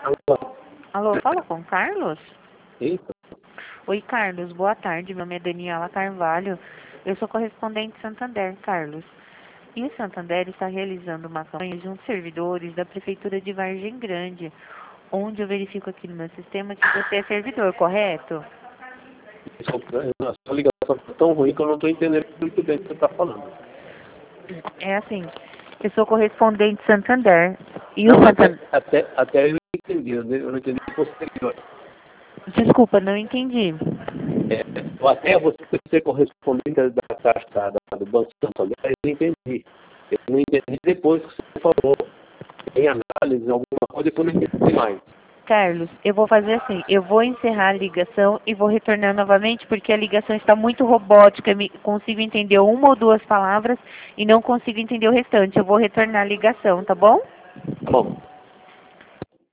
Alô? Alô, fala com o Carlos? Eita, Oi, Carlos, boa tarde. Meu nome é Daniela Carvalho. Eu sou correspondente de Santander, Carlos. E o Santander está realizando uma campanha junto aos servidores da Prefeitura de Vargem Grande, onde eu verifico aqui no meu sistema que você é servidor, correto? a sua ligação tá tão ruim que eu não estou entendendo muito bem o que você está falando. É assim, eu sou correspondente de Santander. E Não, o Santander... até eu entendi, eu não entendi posterior. Desculpa, não entendi. Até você ser correspondente da Caixa do Banco Santander, eu entendi. Eu não entendi depois que você falou. Em análise, alguma coisa, depois eu não entendi mais. Carlos, eu vou fazer assim, eu vou encerrar a ligação e vou retornar novamente porque a ligação está muito robótica, consigo entender uma ou duas palavras e não consigo entender o restante. Eu vou retornar a ligação, tá bom? Tá bom.